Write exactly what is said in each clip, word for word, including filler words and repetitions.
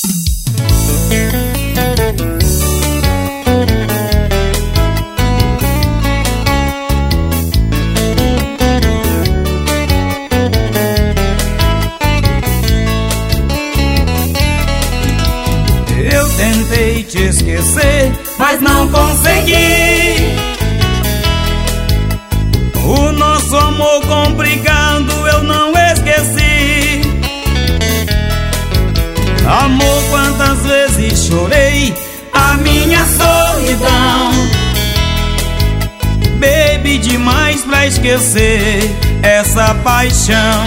Eu tentei te esquecer, mas não consegui. O nosso amor complicado eu não esqueci. Amor, quantas vezes chorei a minha solidão. Bebi demais pra esquecer essa paixão.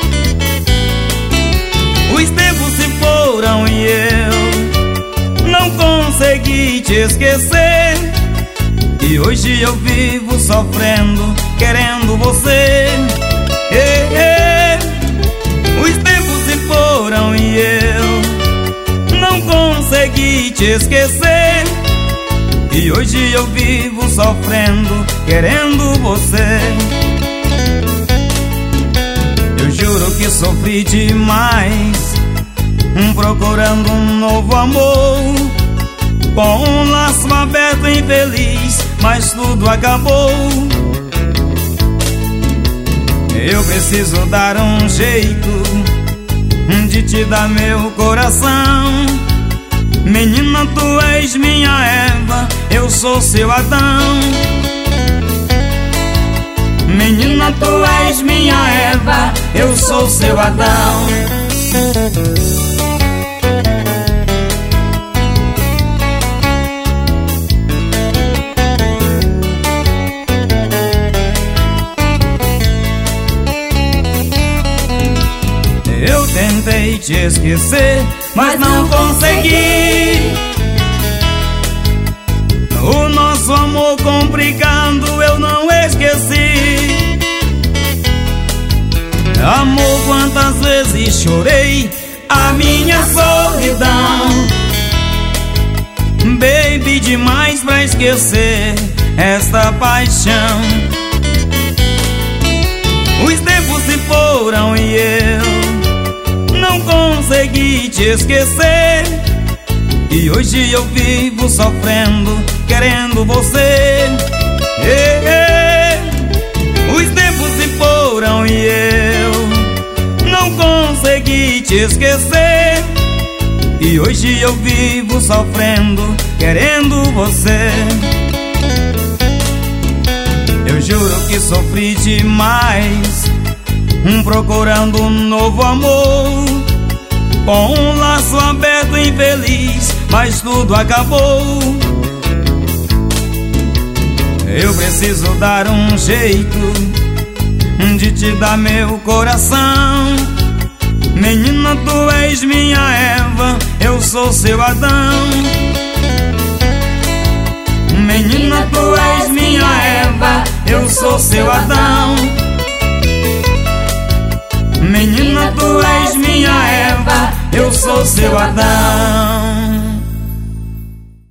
Os tempos se foram e eu não consegui te esquecer. E hoje eu vivo sofrendo, querendo você. eh, eh. Os tempos se foram e eu não consegui te esquecer. E hoje eu vivo sofrendo, querendo você. Eu juro que sofri demais, procurando um novo amor, com um laço aberto infeliz, mas tudo acabou. Eu preciso dar um jeito de te dar meu coração. Menina, tu és minha Eva, eu sou seu Adão. Menina, tu és minha Eva, eu sou seu Adão. Eu tentei te esquecer, mas não consegui. O nosso amor complicado eu não esqueci. Amor, quantas vezes chorei a minha solidão. Bebi demais pra esquecer esta paixão. Os tempos se foram e eu não consegui te esquecer. E hoje eu vivo sofrendo, querendo você. eh, eh. Os tempos se foram e eu não consegui te esquecer. E hoje eu vivo sofrendo, querendo você. Eu juro que sofri demais, procurando um novo amor, com um laço aberto infeliz, mas tudo acabou. Eu preciso dar um jeito de te dar meu coração. Menina, tu és minha Eva, eu sou seu Adão. Menina, tu és minha Eva, eu sou seu Adão. Menina, tu és minha Eva, eu sou seu Adão.